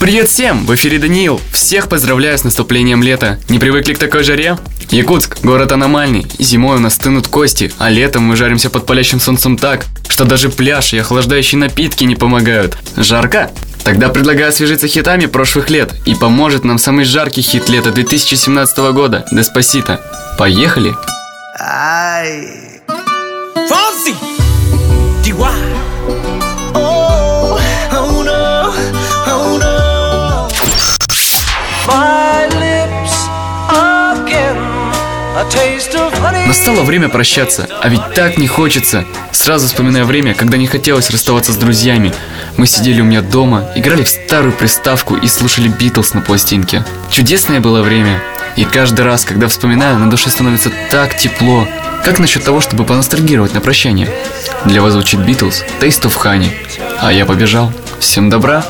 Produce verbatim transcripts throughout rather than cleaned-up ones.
Привет всем! В эфире Даниил. Всех поздравляю с наступлением лета. Не привыкли к такой жаре? Якутск – город аномальный. Зимой у нас стынут кости, а летом мы жаримся под палящим солнцем так, что даже пляж и охлаждающие напитки не помогают. Жарко? Тогда предлагаю освежиться хитами прошлых лет. И поможет нам самый жаркий хит лета две тысячи семнадцатого года – Деспасито. Поехали! Ай. Fonzie. ди уай. Oh, oh no, oh no. My lips again, a taste of honey. Настало время прощаться, а ведь так не хочется. Сразу вспоминая время, когда не хотелось расставаться с друзьями. Мы сидели у меня дома, играли в старую приставку и слушали Битлз на пластинке. Чудесное было время. И каждый раз, когда вспоминаю, на душе становится так тепло. Как насчет того, чтобы поностальгировать на прощание? Для вас звучит Битлз, Taste of Honey. А я побежал. Всем добра!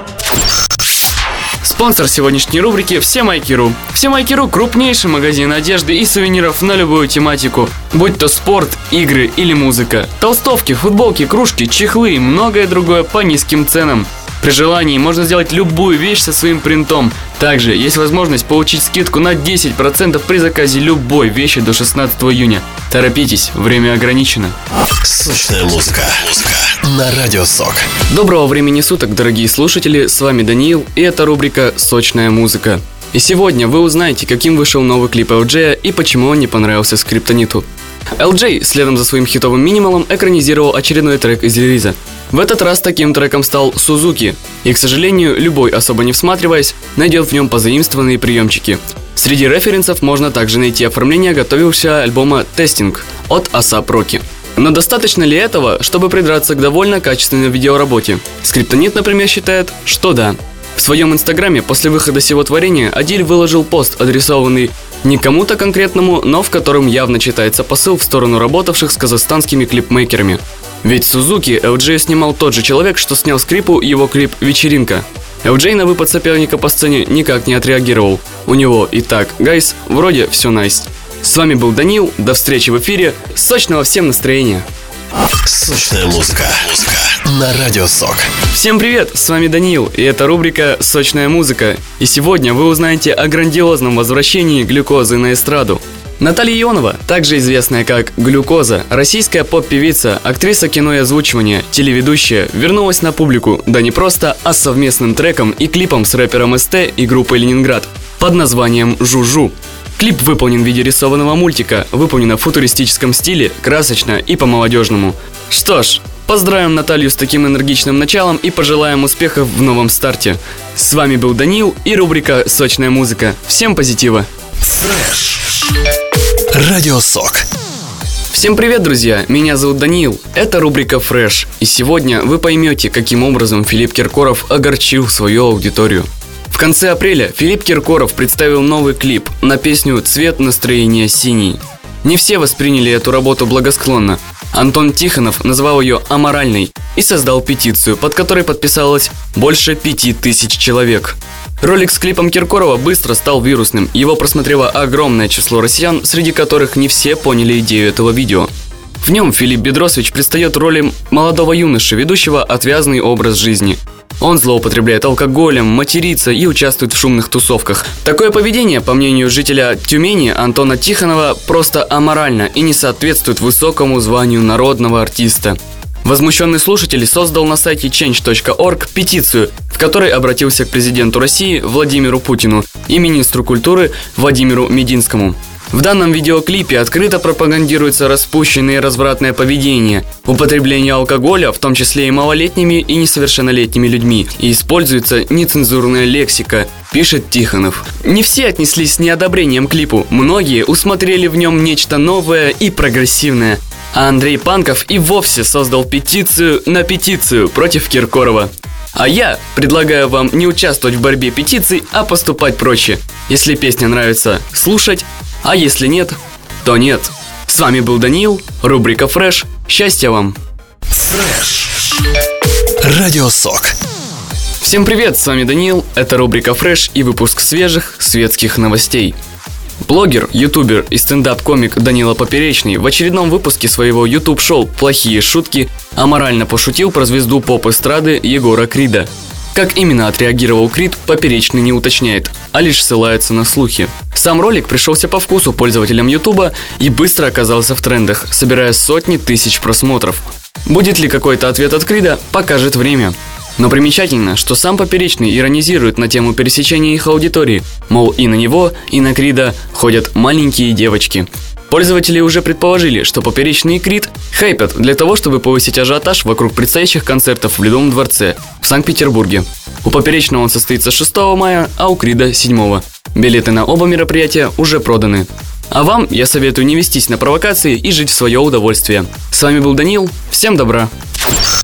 Спонсор сегодняшней рубрики Всемайки.ру. Всемайки.ру – крупнейший магазин одежды и сувениров на любую тематику. Будь то спорт, игры или музыка. Толстовки, футболки, кружки, чехлы и многое другое по низким ценам. При желании можно сделать любую вещь со своим принтом. Также есть возможность получить скидку на десять процентов при заказе любой вещи до шестнадцатого июня. Торопитесь, время ограничено. Сочная музыка. Музыка на Радио Сок. Доброго времени суток, дорогие слушатели, с вами Даниил, и это рубрика «Сочная музыка». И сегодня вы узнаете, каким вышел новый клип эл джей и почему он не понравился Скриптониту. эл джей, следом за своим хитовым «Минималом», экранизировал очередной трек из релиза. В этот раз таким треком стал «Сузуки», и, к сожалению, любой, особо не всматриваясь, найдет в нем позаимствованные приемчики. Среди референсов можно также найти оформление готовившегося альбома «Тестинг» от Асап Роки. Но достаточно ли этого, чтобы придраться к довольно качественной видеоработе? Скриптонит, например, считает, что да. В своем инстаграме после выхода сего творения Адиль выложил пост, адресованный не кому-то конкретному, но в котором явно читается посыл в сторону работавших с казахстанскими клипмейкерами. Ведь Сузуки эл джей снимал тот же человек, что снял с Крипу его клип «Вечеринка». эл джей на выпад соперника по сцене никак не отреагировал. У него и так, гайс, вроде все найс. С вами был Даниил, до встречи в эфире, сочного всем настроения. Сочная музыка. Музыка на Радио Сок. Всем привет, с вами Даниил, и это рубрика «Сочная музыка». И сегодня вы узнаете о грандиозном возвращении глюкозы на эстраду. Наталья Ионова, также известная как Глюкоза, российская поп-певица, актриса кино и озвучивания, телеведущая, вернулась на публику, да не просто, а с совместным треком и клипом с рэпером эс тэ и группой Ленинград под названием «Жу-жу». Клип выполнен в виде рисованного мультика, выполнено в футуристическом стиле, красочно и по-молодежному. Что ж, поздравим Наталью с таким энергичным началом и пожелаем успехов в новом старте. С вами был Даниил и рубрика «Сочная музыка». Всем позитива! Фреш. Радио Сок. Всем привет, друзья! Меня зовут Даниил. Это рубрика «Фреш». И сегодня вы поймете, каким образом Филипп Киркоров огорчил свою аудиторию. В конце апреля Филипп Киркоров представил новый клип на песню «Цвет настроения синий». Не все восприняли эту работу благосклонно. Антон Тихонов назвал ее аморальной и создал петицию, под которой подписалось больше пяти тысяч человек. Ролик с клипом Киркорова быстро стал вирусным, его просмотрело огромное число россиян, среди которых не все поняли идею этого видео. В нем Филипп Бедросович предстает в роли молодого юноши, ведущего отвязный образ жизни. Он злоупотребляет алкоголем, матерится и участвует в шумных тусовках. Такое поведение, по мнению жителя Тюмени Антона Тихонова, просто аморально и не соответствует высокому званию народного артиста. Возмущенный слушатель создал на сайте ченч точка орг петицию, в которой обратился к президенту России Владимиру Путину и министру культуры Владимиру Мединскому. В данном видеоклипе открыто пропагандируется распущенное и развратное поведение, употребление алкоголя, в том числе и малолетними и несовершеннолетними людьми, и используется нецензурная лексика, пишет Тихонов. Не все отнеслись с неодобрением к клипу, многие усмотрели в нем нечто новое и прогрессивное. А Андрей Панков и вовсе создал петицию на петицию против Киркорова. А я предлагаю вам не участвовать в борьбе петиций, а поступать проще. Если песня нравится, слушать, а если нет, то нет. С вами был Даниил, рубрика «Фреш». Счастья вам! Фреш. Радио Сок. Всем привет, с вами Даниил, это рубрика «Фреш» и выпуск свежих светских новостей. Блогер, ютубер и стендап-комик Данила Поперечный в очередном выпуске своего ютуб-шоу «Плохие шутки» аморально пошутил про звезду поп-эстрады Егора Крида. Как именно отреагировал Крид, Поперечный не уточняет, а лишь ссылается на слухи. Сам ролик пришелся по вкусу пользователям Ютуба и быстро оказался в трендах, собирая сотни тысяч просмотров. Будет ли какой-то ответ от Крида, покажет время. Но примечательно, что сам Поперечный иронизирует на тему пересечения их аудитории, мол, и на него, и на Крида ходят маленькие девочки. Пользователи уже предположили, что Поперечный и Крид хайпят для того, чтобы повысить ажиотаж вокруг предстоящих концертов в Ледовом дворце в Санкт-Петербурге. У Поперечного он состоится шестого мая, а у Крида седьмого. Билеты на оба мероприятия уже проданы. А вам я советую не вестись на провокации и жить в свое удовольствие. С вами был Даниил, всем добра!